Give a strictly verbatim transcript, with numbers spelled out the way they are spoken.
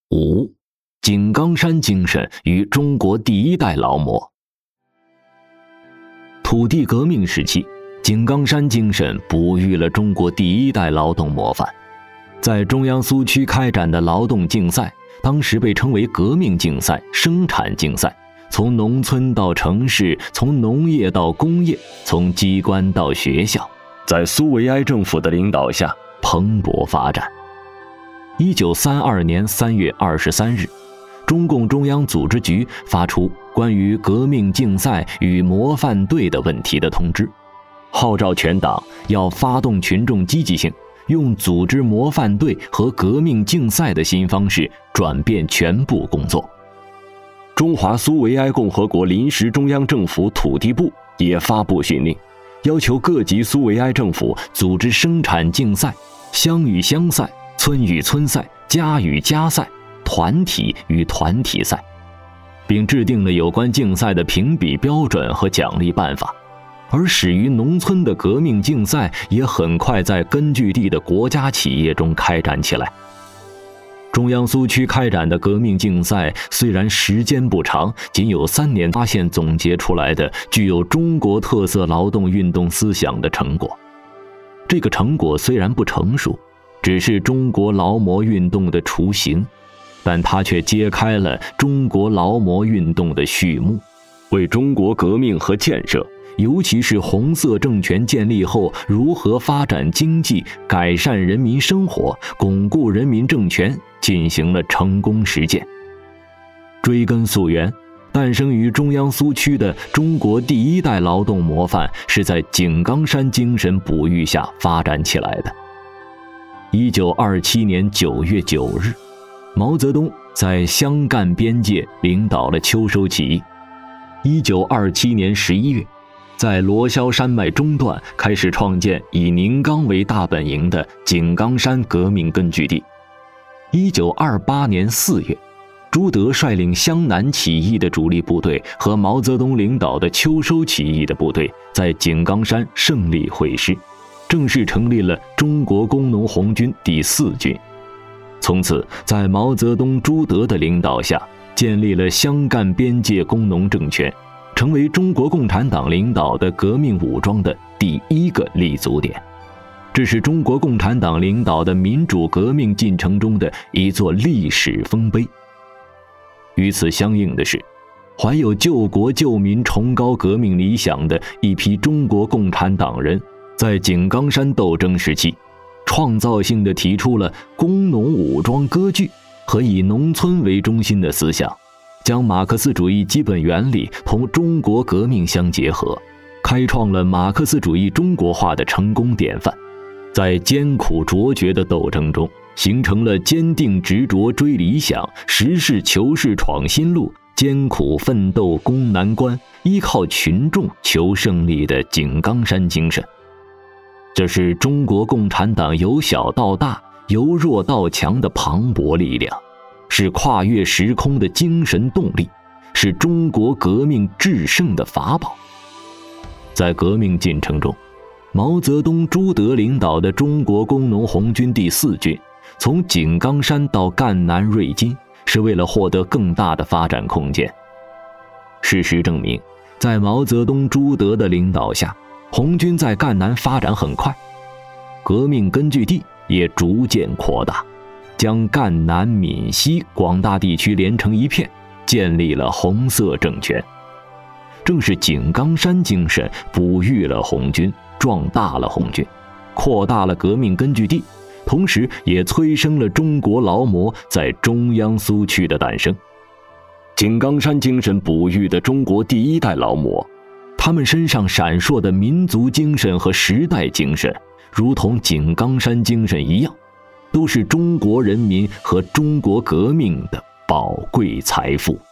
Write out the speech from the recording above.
五、井冈山精神与中国第一代劳模。土地革命时期，井冈山精神哺育了中国第一代劳动模范。在中央苏区开展的劳动竞赛，当时被称为革命竞赛、生产竞赛，从农村到城市，从农业到工业，从机关到学校，在苏维埃政府的领导下蓬勃发展。一九三二年三月二十三日，中共中央组织局发出关于革命竞赛与模范队的问题的通知，号召全党要发动群众积极性，用组织模范队和革命竞赛的新方式转变全部工作。中华苏维埃共和国临时中央政府土地部也发布训令，要求各级苏维埃政府组织生产竞赛、乡与乡赛、村与村赛、家与家赛、团体与团体赛，并制定了有关竞赛的评比标准和奖励办法。而始于农村的革命竞赛也很快在根据地的国家企业中开展起来。中央苏区开展的革命竞赛虽然时间不长，仅有三年，发现总结出来的具有中国特色劳动运动思想的成果。这个成果虽然不成熟，只是中国劳模运动的雏形，但它却揭开了中国劳模运动的序幕，为中国革命和建设，尤其是红色政权建立后如何发展经济、改善人民生活、巩固人民政权进行了成功实践。追根溯源，诞生于中央苏区的中国第一代劳动模范是在井冈山精神哺育下发展起来的。一九二七年九月九日，毛泽东在湘赣边界领导了秋收起义。一九二七年十一月，在罗霄山脉中段开始创建以宁冈为大本营的井冈山革命根据地。一九二八年四月，朱德率领湘南起义的主力部队和毛泽东领导的秋收起义的部队在井冈山胜利会师，正式成立了中国工农红军第四军。从此，在毛泽东、朱德的领导下，建立了湘赣边界工农政权，成为中国共产党领导的革命武装的第一个立足点。这是中国共产党领导的民主革命进程中的一座历史丰碑。与此相应的是，怀有救国救民崇高革命理想的一批中国共产党人，在井冈山斗争时期，创造性地提出了工农武装割据和以农村为中心的思想，将马克思主义基本原理同中国革命相结合，开创了马克思主义中国化的成功典范。在艰苦卓绝的斗争中，形成了坚定执着追理想、实事求是闯新路、艰苦奋斗攻难关、依靠群众求胜利的井冈山精神。这是中国共产党由小到大、由弱到强的磅礴力量，是跨越时空的精神动力，是中国革命制胜的法宝。在革命进程中，毛泽东、朱德领导的中国工农红军第四军，从井冈山到赣南瑞金，是为了获得更大的发展空间。事实证明，在毛泽东、朱德的领导下，红军在赣南发展很快，革命根据地也逐渐扩大，将赣南闽西广大地区连成一片，建立了红色政权。正是井冈山精神哺育了红军，壮大了红军，扩大了革命根据地，同时也催生了中国劳模在中央苏区的诞生。井冈山精神哺育的中国第一代劳模，他们身上闪烁的民族精神和时代精神，如同井冈山精神一样，都是中国人民和中国革命的宝贵财富。